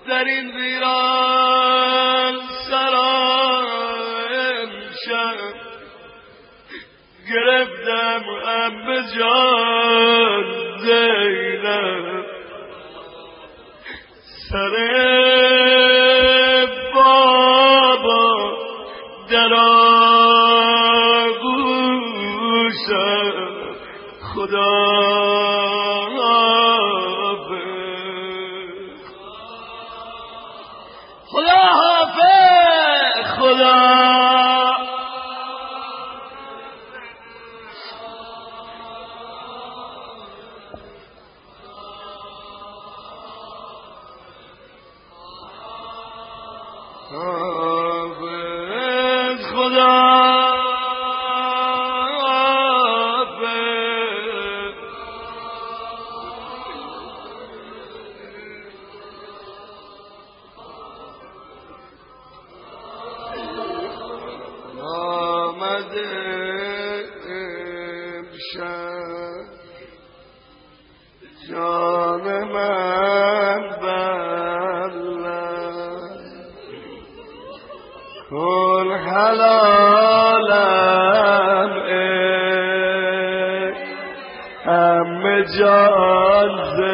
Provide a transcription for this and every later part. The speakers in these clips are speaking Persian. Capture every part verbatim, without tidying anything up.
در این ویران سرای امشب گرفتم عمه جان زینب سر بابا در آغوشم خدا خدا حافظ خدا حافظ خدا جان من بلد کن حلالم ای عمه جان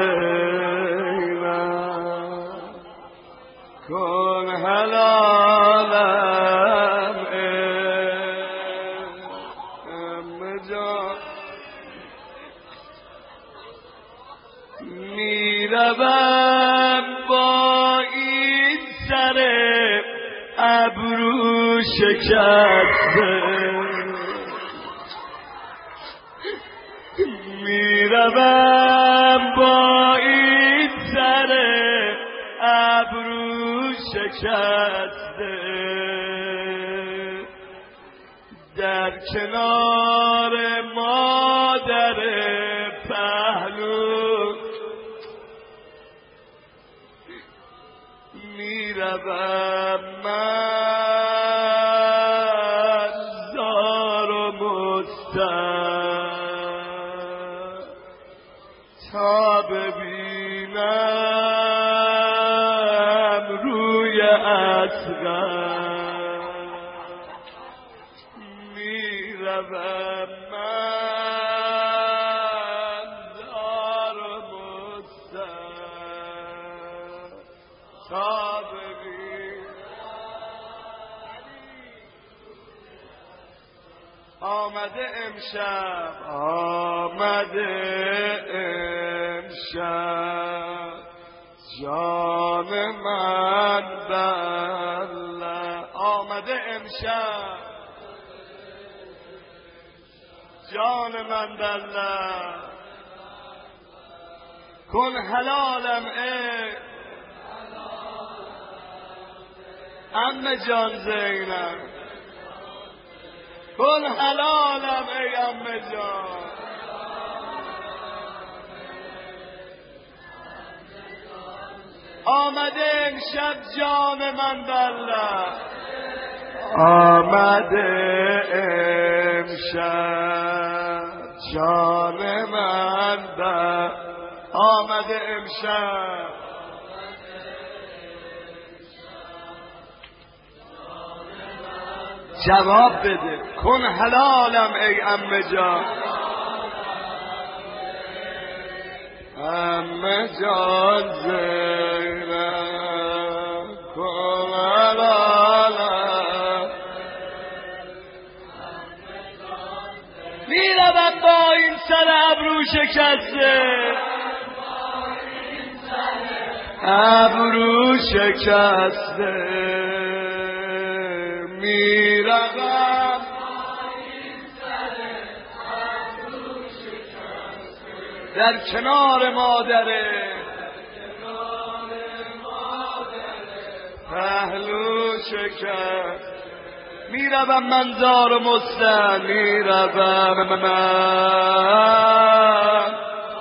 زینب کن حلالم ای عمه جان میروم با این سر ابرو شکسته میروم با این سر ابرو شکسته در کنار مادر پهلو میروم من زار و مستم تا ببینم روی اصغر میروم من زار و مستم تا آمده امشب آمده امشب جان من بله آمده امشب جان من بله کن حلالم ای عمه جان زینب کن حلالم ای عمه جان آمده امشب جان من بله آمده امشب جان من بله آمده امشب جواب بده کن حلالم ای عمه جان عمه جان زینب کن حلالم میروم با این سر ابرو شکسته ابرو شکسته میروم در کنار مادره پهلو شکر میروم من زار و مستم میروم من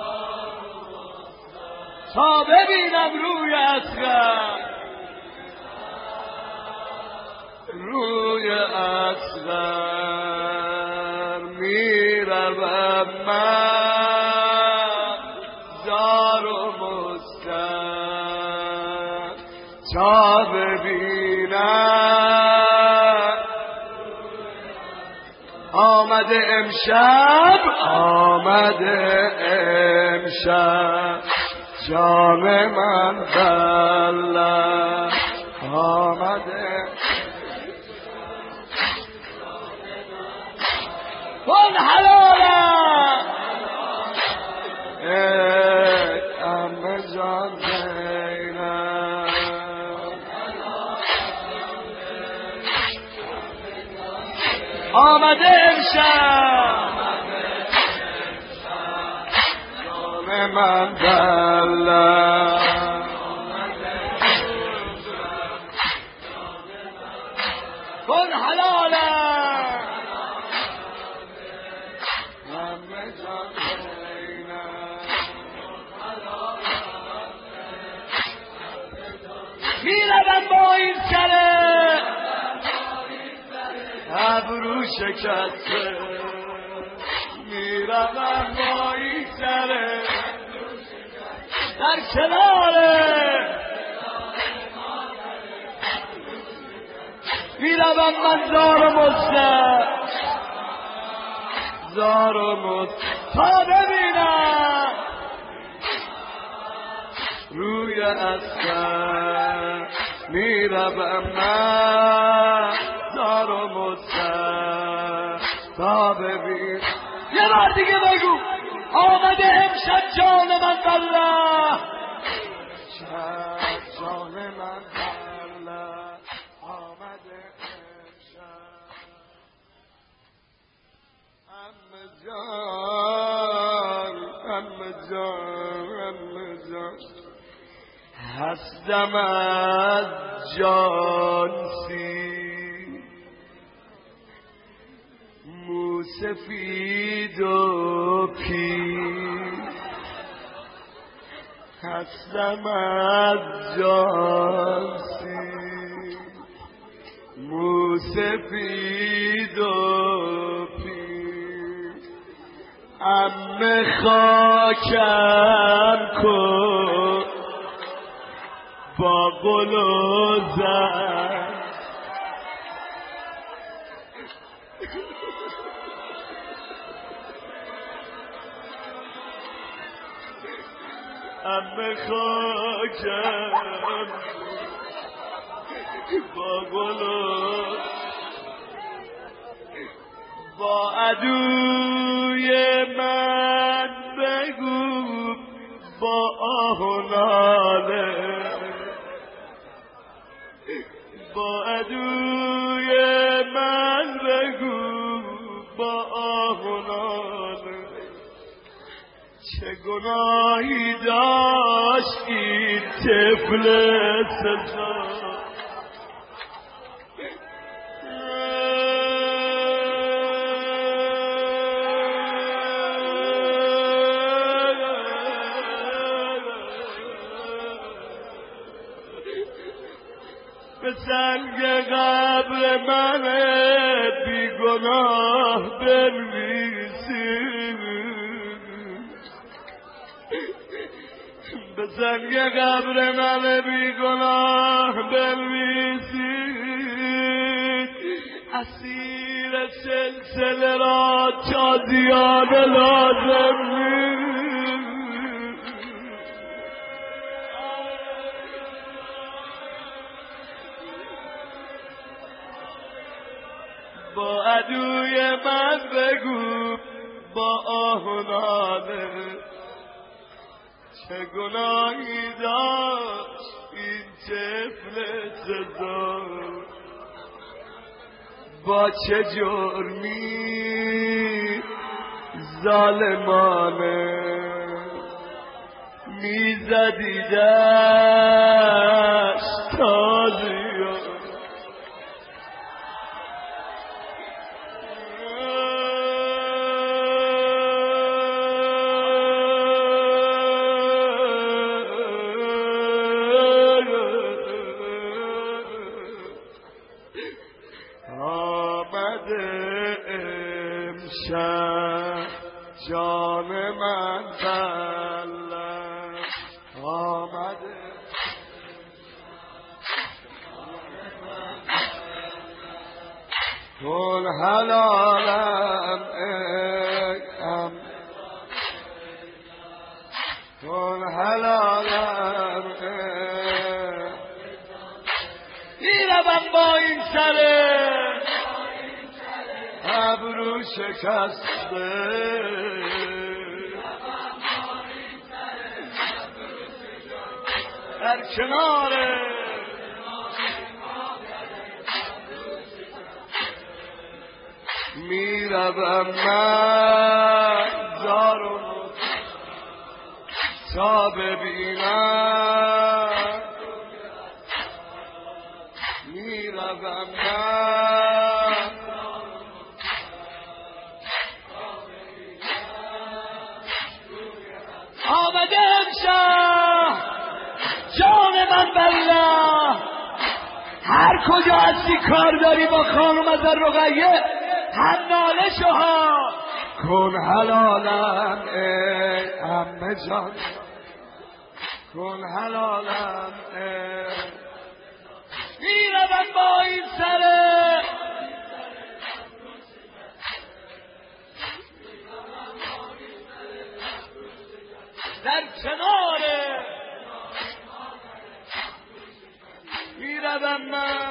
تا ببینم روی اصغر روی اصغر میروم من زار و مسکن تا ببینم آمده امشب آمده امشب جام من بله آمده کن حلالم ای عمه جان زینب آمده امشب جام من بله کن حلالم عمه جان زینب میروم با این سره ابرو شکسته میروم با این سره در کناره میروم من زار و مسته زار و مسته تا ببینم روی اسکر میروم من زار و مسته تا ببین یه بار دیگه بگو آمده امشب جان من بالله جان من بالله آمده امشب عمه جان عمه جان عمه جان هستم از جان سی موسفید و پیر هستم از جان سی موسفید و پیر عمه خاکم کن با گل و زر عمه خاکم با گل و با عدوی من بگو با آه و ناله با عدوی من بگو با آه و ناله چه گناهی داشت این طفل سزا به سنگ قبر من بی گناه بنویسی به سنگ قبر من بی گناه بنویسی اسیر سلسله را تازیان لازم با عدوی من بگو با آه و ناله چه گناهی داشت این طفل سزا با چه جرمی ظالمانه میزدیدش تازیان جان من بله آمده کن حلالم ای ام کن حلالم ای میروم با این سره ابرو شکسته در کنار میروم من زارم تا ببینم میروم من آمده امشب جان من بالله هر کجا هستی کار داری با خانم از رقیه حناله شوها کن حلالم ای عمه جان کن حلالم ای میروم با این سره در کنار میروم من